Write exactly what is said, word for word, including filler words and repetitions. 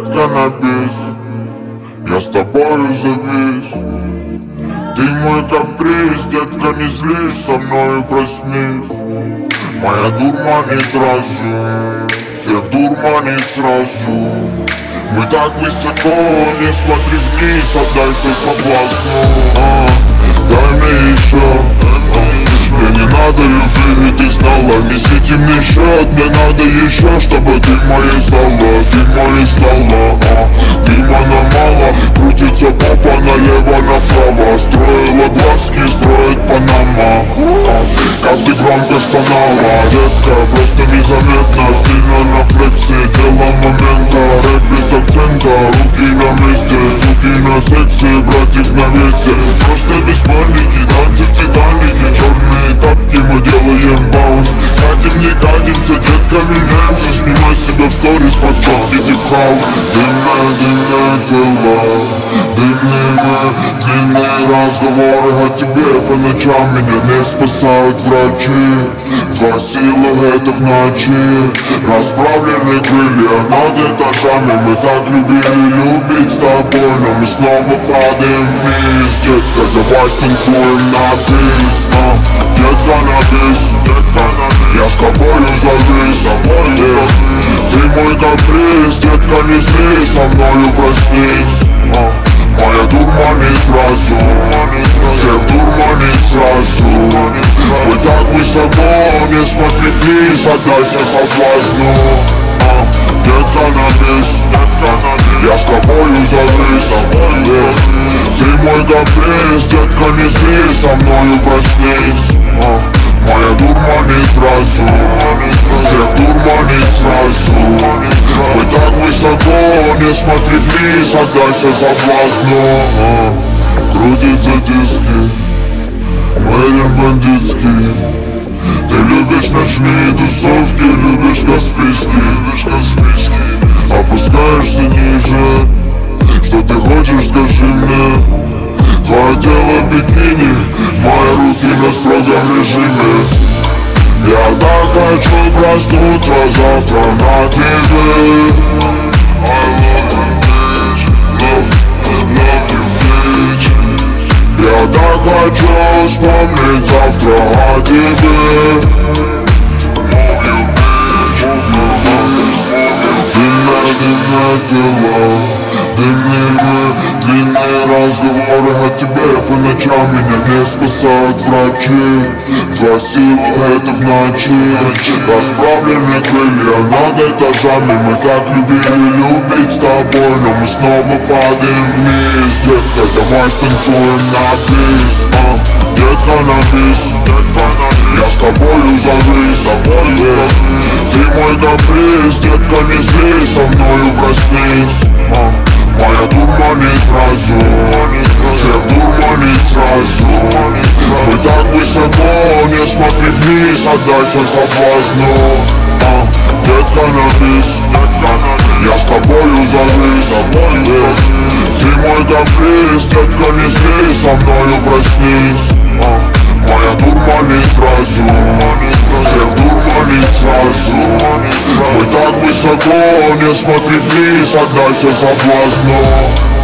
детка, на бис. Я с тобою завис. Ты мой каприз, детка, не злись, со мною проснись. Моя дурманит разум, всех дурманит сразу. Мы так высоко, не смотри вниз, отдайся соблазну. а, Дай мне еще, а, мне не надо любви, ты знала. Неси темный счет, мне надо еще, чтобы ты моей стала. Ты моей стала, а, дыма мало, крутится попа налево-направо. Строила глазки, строит Панама, а, как ты громко стонала. Детка, просто незаметно, стильно на флексе, дело момента. Рэп без акцента, руки на месте, суки на сексе, братик на весе. Просто без паники, танцы в Титанике, черные тапки, мы делаем баунс. Катим, не катимся, детка, меняемся. Снимай себя в сторис, под кнопки дип-хаус. Дымные, дымные тела, дымные мы, длинные разговоры о тебе. По ночам меня не спасают врачи. Два силуэта в ночи, расправлены крылья над этажами. Мы так любили любить с тобой, но мы снова падаем вниз. Детка, давай станцуем на бис, а, детка, на бис, детка, на бис. Я с тобою завис, yeah. Ты мой каприз, детка, не злись, со мною проснись, а, моя дурманит разум, всех дурманит сразу. Мы так высоко, не смотри вниз, отдайся соблазну, а, детка, на бис, я с тобою завис, yeah. Ты мой каприз, детка, не злись, со мною проснись, а, моя дурманит разум, всех дурманит сразу. Мы так высоко, не смотри вниз, отдайся соблазну, а, крутятся диски, Мэрин бандитский. Ты любишь ночные тусовки, любишь Каспийский, любишь Каспийский. Опускаешься ниже, что ты хочешь, скажи мне. Твое тело в бикини, мои руки на строгом режиме. Я так хочу проснуться завтра на тебе. I love you, bitch, love, love you, bitch. Я так хочу вспомнить завтра о тебе. Move you, bitch, move you, move you. Дымное, дымное тело, дымные мы, длинные разговоры о тебе. По ночам меня не спасают врачи. Два силуэта в ночи, расправлены крылья над этажами. Мы так любили любить с тобой, но мы снова падаем вниз. Детка, давай станцуем на бис, а, детка, на бис, я с тобою завис, yeah. Ты мой каприз, детка, не злись, со мною проснись, а, моя дурманит разум, всех дурманит сразу. Мы так высоко, не смотри вниз, отдайся соблазну, а, детка, на бис, я с тобою завис, yeah. Ты мой каприз, детка, не злись, со мною проснись, а, моя дурманит разум, всех дурманит сразу. Мы так высоко, не смотри вниз, отдайся соблазну.